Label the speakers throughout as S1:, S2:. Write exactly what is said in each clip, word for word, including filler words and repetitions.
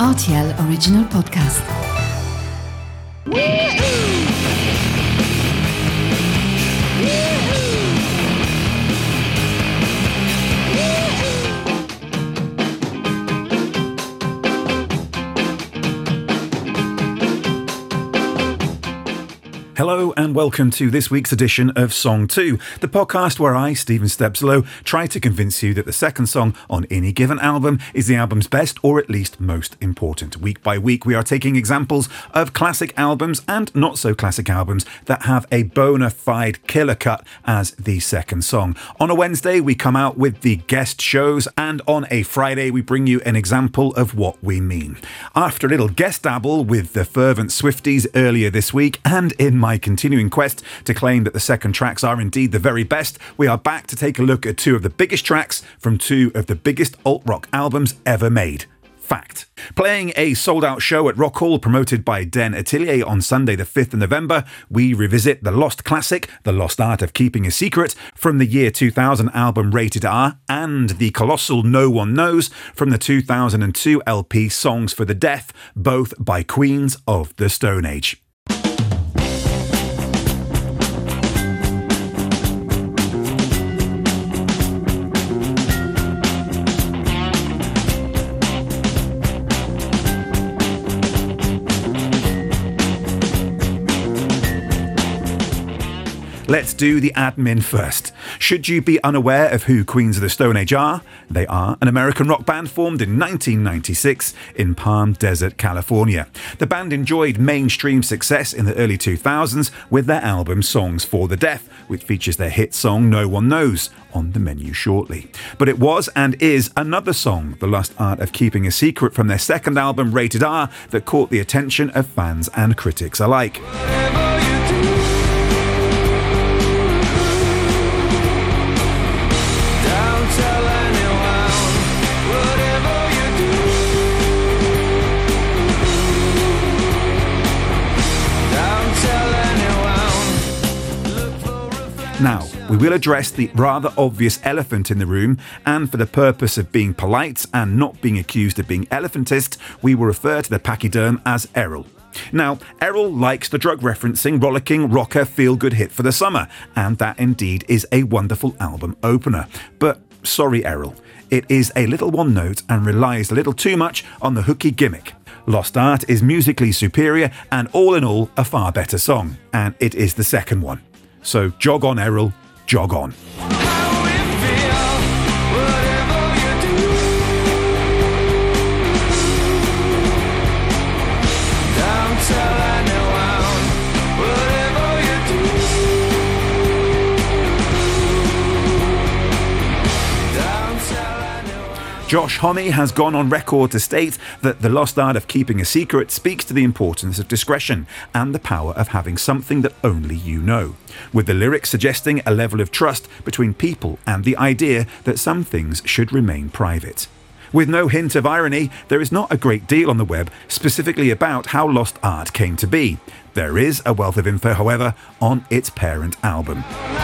S1: R T L Original Podcast.
S2: Hello and welcome to this week's edition of Song two, the podcast where I, Stephen Stepslow, try to convince you that the second song on any given album is the album's best or at least most important. Week by week we are taking examples of classic albums and not so classic albums that have a bona fide killer cut as the second song. On a Wednesday we come out with the guest shows, and on a Friday we bring you an example of what we mean. After a little guest dabble with the fervent Swifties earlier this week, and in my My continuing quest to claim that the second tracks are indeed the very best, we are back to take a look at two of the biggest tracks from two of the biggest alt-rock albums ever made. Fact. Playing a sold-out show at Rock Hall promoted by Den Atelier on Sunday the fifth of November, we revisit the lost classic, The Lost Art of Keeping a Secret, from the year two thousand album Rated R, and the colossal No One Knows from the two thousand two L P Songs for the Deaf, both by Queens of the Stone Age. Let's do the admin first. Should you be unaware of who Queens of the Stone Age are? They are an American rock band formed in nineteen ninety-six in Palm Desert, California. The band enjoyed mainstream success in the early two thousands with their album Songs for the Deaf, which features their hit song No One Knows on the menu shortly. But it was and is another song, The Lost Art of Keeping a Secret, from their second album Rated R, that caught the attention of fans and critics alike. Now, we will address the rather obvious elephant in the room, and for the purpose of being polite and not being accused of being elephantist, we will refer to the pachyderm as Errol. Now, Errol likes the drug-referencing, rollicking, rocker, feel-good hit for the summer, and that indeed is a wonderful album opener. But sorry, Errol, it is a little one-note and relies a little too much on the hooky gimmick. Lost Art is musically superior and all in all a far better song, and it is the second one. So jog on, Errol, jog on. Josh Homme has gone on record to state that The Lost Art of Keeping a Secret speaks to the importance of discretion and the power of having something that only you know, with the lyrics suggesting a level of trust between people and the idea that some things should remain private. With no hint of irony, there is not a great deal on the web specifically about how Lost Art came to be. There is a wealth of info, however, on its parent album.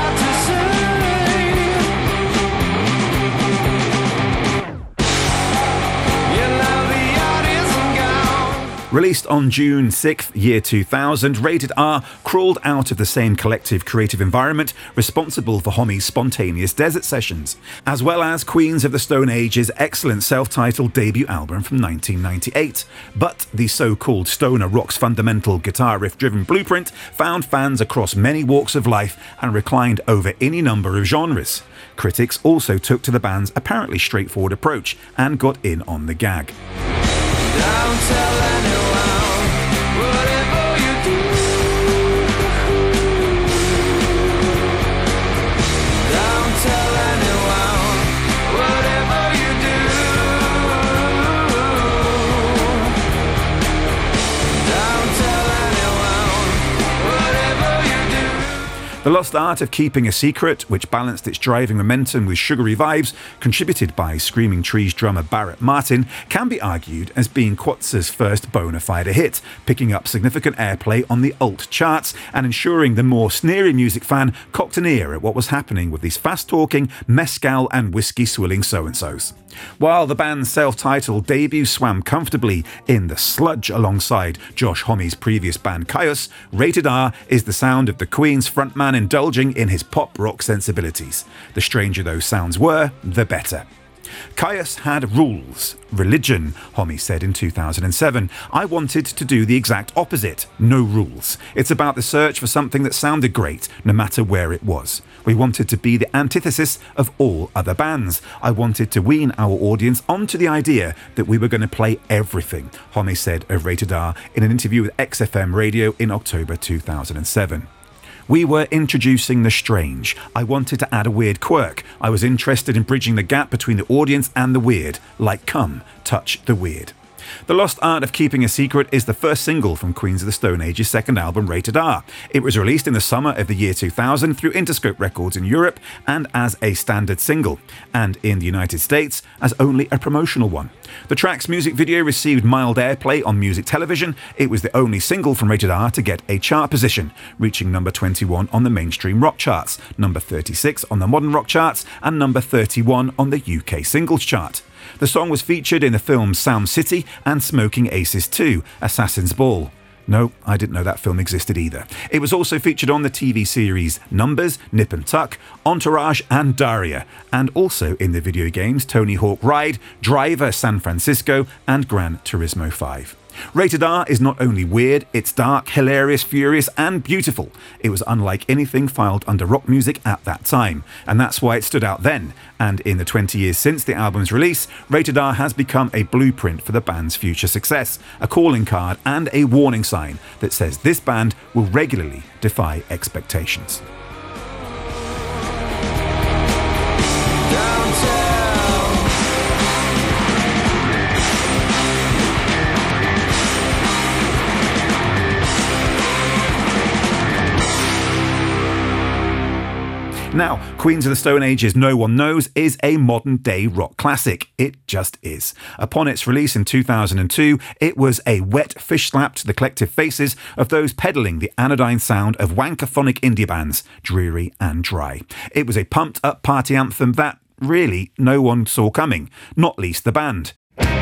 S2: Released on June sixth, year two thousand, Rated R crawled out of the same collective creative environment responsible for Homme's spontaneous desert sessions, as well as Queens of the Stone Age's excellent self-titled debut album from nineteen ninety-eight. But the so-called stoner rock's fundamental guitar riff-driven blueprint found fans across many walks of life and reclined over any number of genres. Critics also took to the band's apparently straightforward approach and got in on the gag. Don't tell anyone whatever you do. Don't tell anyone whatever you do. Don't tell anyone whatever you do. The lost art of keeping a secret, which balanced its driving momentum with sugary vibes, contributed by Screaming Trees drummer Barrett Martin, can be argued as being Quatsa's first bona fide hit, picking up significant airplay on the alt charts and ensuring the more sneery music fan cocked an ear at what was happening with these fast-talking, mezcal and whiskey-swilling so-and-sos. While the band's self-titled debut swam comfortably in the sludge alongside Josh Homme's previous band Kyuss, Rated R is the sound of the Queen's frontman indulging in his pop-rock sensibilities. The stranger those sounds were, the better. Kyuss had rules, religion, Homme said in two thousand seven. I wanted to do the exact opposite, no rules. It's about the search for something that sounded great, no matter where it was. We wanted to be the antithesis of all other bands. I wanted to wean our audience onto the idea that we were going to play everything, Homme said of Rated R in an interview with X F M Radio in October two thousand seven. We were introducing the strange. I wanted to add a weird quirk. I was interested in bridging the gap between the audience and the weird, like Come, Touch the Weird. The Lost Art of Keeping a Secret is the first single from Queens of the Stone Age's second album, Rated R. It was released in the summer of the year two thousand through Interscope Records in Europe and as a standard single, and in the United States as only a promotional one. The track's music video received mild airplay on music television. It was the only single from Rated R to get a chart position, reaching number twenty-one on the mainstream rock charts, number thirty-six on the modern rock charts, and number thirty-one on the U K singles chart. The song was featured in the films Sound City and Smoking Aces two, Assassin's Ball. No, I didn't know that film existed either. It was also featured on the T V series Numbers, Nip and Tuck, Entourage and Daria, and also in the video games Tony Hawk Ride, Driver San Francisco and Gran Turismo five. Rated R is not only weird, it's dark, hilarious, furious and beautiful. It was unlike anything filed under rock music at that time, and that's why it stood out then. And in the twenty years since the album's release, Rated R has become a blueprint for the band's future success, a calling card and a warning sign that says this band will regularly defy expectations. Now, Queens of the Stone Age's No One Knows is a modern-day rock classic. It just is. Upon its release in two thousand two, it was a wet fish slap to the collective faces of those peddling the anodyne sound of wankaphonic indie bands, dreary and dry. It was a pumped-up party anthem that, really, no one saw coming, not least the band.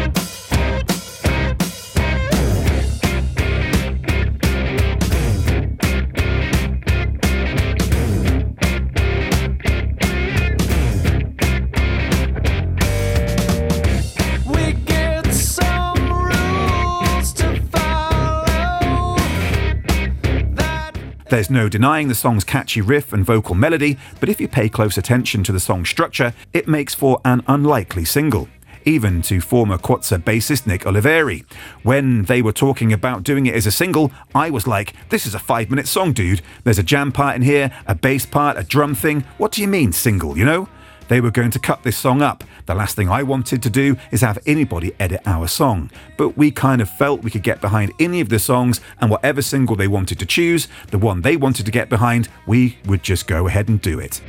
S2: There's no denying the song's catchy riff and vocal melody, but if you pay close attention to the song's structure, it makes for an unlikely single. Even to former Quatsa bassist Nick Oliveri. When they were talking about doing it as a single, I was like, this is a five-minute song, dude. There's a jam part in here, a bass part, a drum thing. What do you mean, single, you know? They were going to cut this song up. The last thing I wanted to do is have anybody edit our song. But we kind of felt we could get behind any of the songs, and whatever single they wanted to choose, the one they wanted to get behind, we would just go ahead and do it.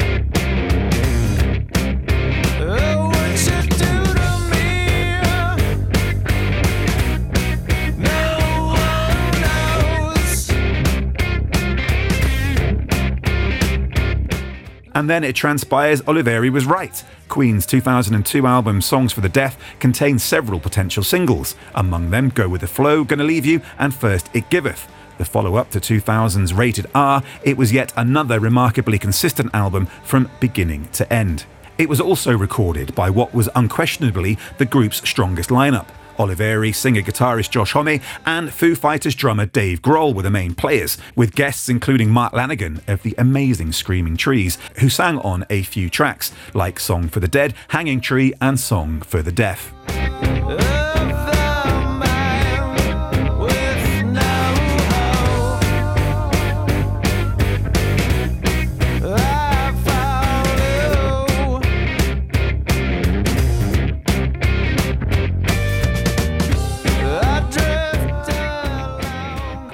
S2: And then it transpires Oliveri was right. Queen's two thousand two album Songs for the Deaf contains several potential singles, among them Go With The Flow, Gonna Leave You and First It Giveth. The follow-up to two thousand's Rated R, it was yet another remarkably consistent album from beginning to end. It was also recorded by what was unquestionably the group's strongest lineup. Oliveri, singer-guitarist Josh Homme, and Foo Fighters drummer Dave Grohl were the main players, with guests including Mark Lanegan of the amazing Screaming Trees, who sang on a few tracks, like Song for the Dead, Hanging Tree, and Song for the Deaf.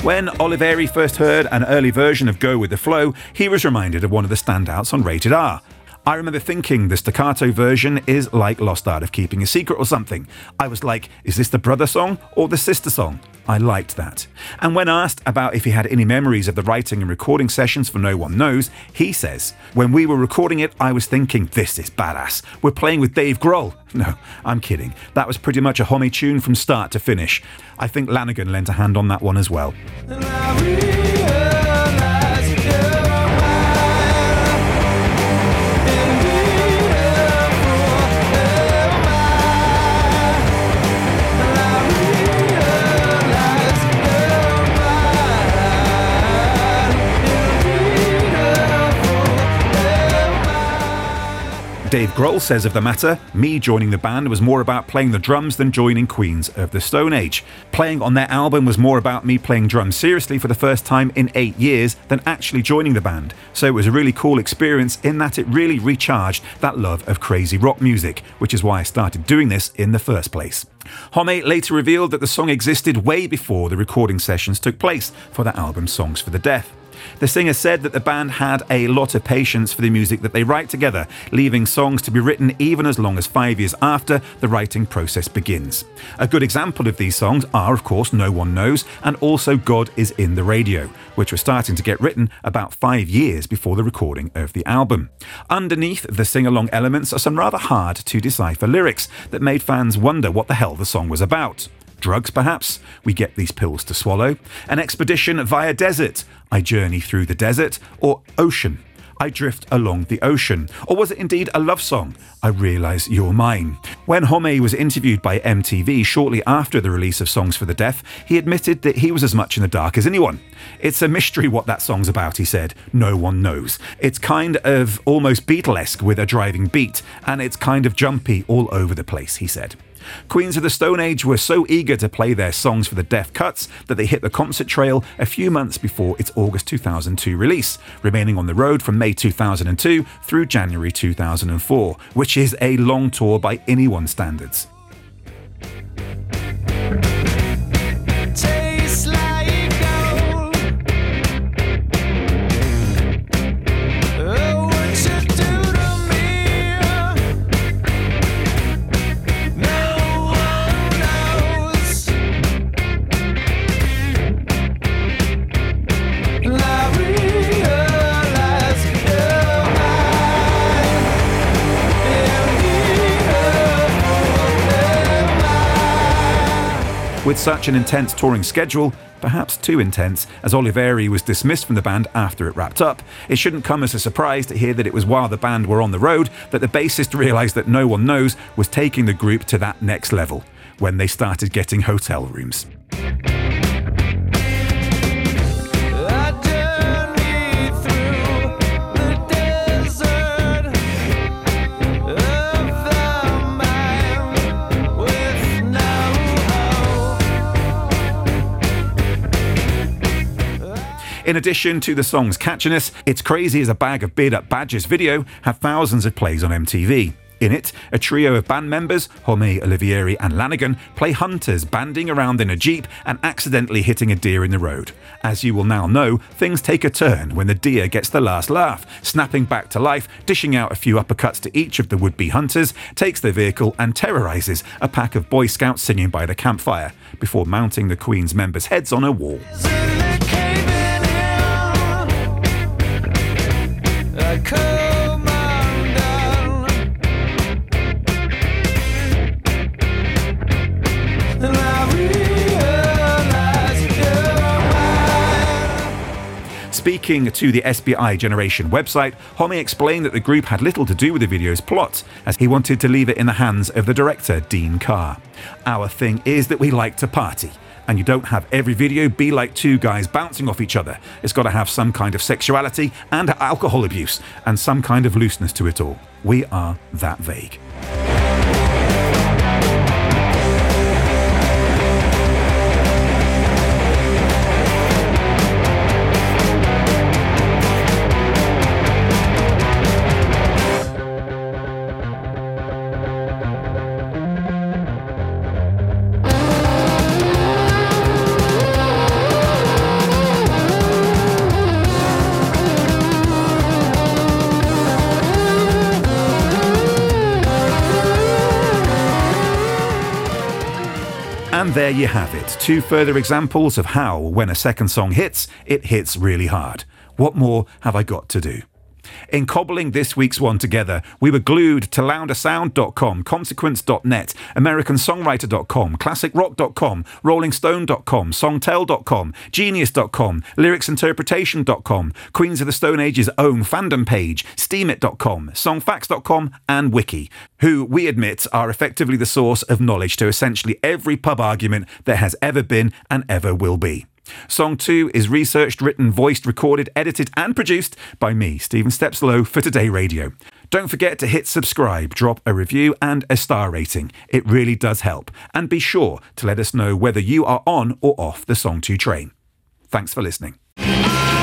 S2: When Oliveri first heard an early version of Go With The Flow, he was reminded of one of the standouts on Rated R. I remember thinking the staccato version is like Lost Art of Keeping a Secret or something. I was like, is this the brother song or the sister song? I liked that. And when asked about if he had any memories of the writing and recording sessions for No One Knows, he says, when we were recording it, I was thinking, this is badass. We're playing with Dave Grohl. No, I'm kidding. That was pretty much a Homme tune from start to finish. I think Lanegan lent a hand on that one as well. Dave Grohl says of the matter, me joining the band was more about playing the drums than joining Queens of the Stone Age. Playing on their album was more about me playing drums seriously for the first time in eight years than actually joining the band. So it was a really cool experience in that it really recharged that love of crazy rock music, which is why I started doing this in the first place. Homme later revealed that the song existed way before the recording sessions took place for the album Songs for the Deaf. The singer said that the band had a lot of patience for the music that they write together, leaving songs to be written even as long as five years after the writing process begins. A good example of these songs are, of course, No One Knows and also God Is in the Radio, which were starting to get written about five years before the recording of the album. Underneath the sing-along elements are some rather hard to decipher lyrics that made fans wonder what the hell the song was about. Drugs, perhaps? We get these pills to swallow. An expedition via desert. I journey through the desert. Or ocean. I drift along the ocean. Or was it indeed a love song? I realise you're mine. When Homme was interviewed by M T V shortly after the release of Songs for the Deaf, he admitted that he was as much in the dark as anyone. It's a mystery what that song's about, he said. No one knows. It's kind of almost Beatlesque with a driving beat, and it's kind of jumpy all over the place, he said. Queens of the Stone Age were so eager to play their Songs for the Deaf cuts that they hit the concert trail a few months before its August two thousand two release, remaining on the road from May two thousand two through January two thousand four, which is a long tour by anyone's standards. With such an intense touring schedule, perhaps too intense, as Oliveri was dismissed from the band after it wrapped up, it shouldn't come as a surprise to hear that it was while the band were on the road that the bassist realised that No One Knows was taking the group to that next level, when they started getting hotel rooms. In addition to the song's catchiness, It's Crazy as a Bag of Beard Up Badges video had thousands of plays on M T V. In it, a trio of band members, Homme, Oliveri and Lanegan, play hunters banding around in a jeep and accidentally hitting a deer in the road. As you will now know, things take a turn when the deer gets the last laugh, snapping back to life, dishing out a few uppercuts to each of the would-be hunters, takes their vehicle and terrorises a pack of Boy Scouts singing by the campfire, before mounting the Queen's members' heads on a wall. Speaking to the S B I Generation website, Homme explained that the group had little to do with the video's plot, as he wanted to leave it in the hands of the director, Dean Carr. Our thing is that we like to party, and you don't have every video be like two guys bouncing off each other. It's got to have some kind of sexuality and alcohol abuse, and some kind of looseness to it all. We are that vague. And there you have it. Two further examples of how, when a second song hits, it hits really hard. What more have I got to do? In cobbling this week's one together, we were glued to louder sound dot com, consequence dot net, american songwriter dot com, classic rock dot com, rolling stone dot com, songtell dot com, genius dot com, lyrics interpretation dot com, Queens of the Stone Age's own fandom page, steam it dot com, songfacts dot com and Wiki, who we admit are effectively the source of knowledge to essentially every pub argument there has ever been and ever will be. Song two is researched, written, voiced, recorded, edited and produced by me, Stephen Stepslow, for Today Radio. Don't forget to hit subscribe, drop a review and a star rating. It really does help. And be sure to let us know whether you are on or off the Song two train. Thanks for listening.